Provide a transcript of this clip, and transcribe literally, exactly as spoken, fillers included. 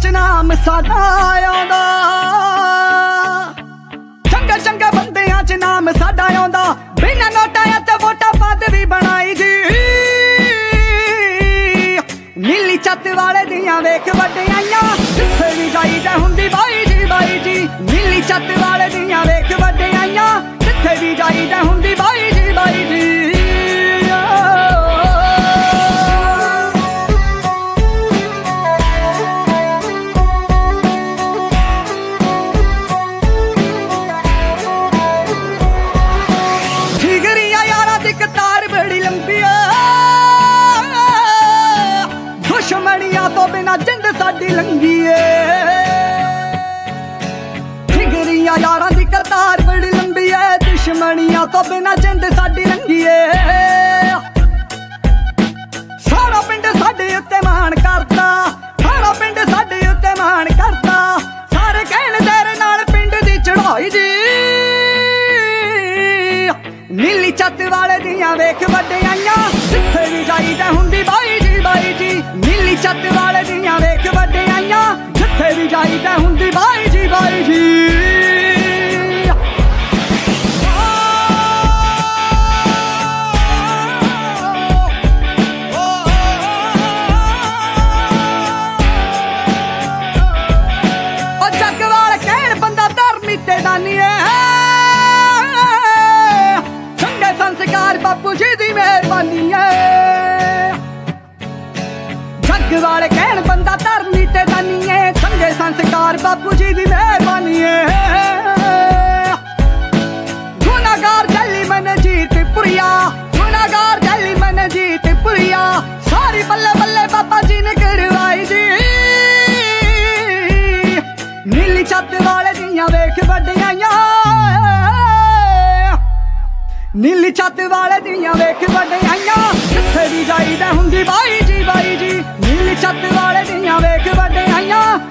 नाम साडा आउंदा, चंगे चंगे बंदियां च नाम साडा आउंदा। बिना नोटां ते वोटां पदवी बनाई जी, नीली छत वाले दियां वेख वड्डियां, जिथे भी जाईदा हुंदी बाई जी बाई जी। नीली छत वाले दियां वेख वड्डियां, जिथे भी जाईदा हुंदी बाई जी बाई जी। जिगरिया यारा दी कतार बड़ी लंबी है, दुश्मनियां तो बिना जिंद साडी लंघी है। जिगरिया यारा दी कतार बड़ी लंबी है, दुश्मनियां तो बिना जिंद साडी लंघी है। सारा पिंड साडे उत्ते मान करदा, सारा पिंड साडे उत्ते मान करदा। सारे कहण तेरे नाल पिंड दी चढ़ाई जी, नीली छत वाले दियां वेख वड्डियां, जिथे भी जाईदा हुंदी बाई जी बाई जी। नीली छत वाले दियां वेख वड्डियां, जिथे भी जाईदा हुंदी बाई जी बाई जी। जग वाल कहण बंदा धर्मी ते दानी है, चंगे संस्कार बापू जी दी मेहरबानी है। जग वाले कहण बंदा धर्मी ते दानी है, चंगे संस्कार बापू जी दी मेहरबानी है। गुनाहगार जली मन जीत पुरिया, गुनाहगार जली मन जीत पुरिया। सारी बल्ले बल्ले बाबा जी ने करवाई जी, नीली छत वाले दियां वेख वड्डियां, नीली छत वाले दियां वेख वड्डियां, जिथे भी जाईदा हुंदी बाई जी बाई जी। नीली छत वाले दियां वेख वड्डियां,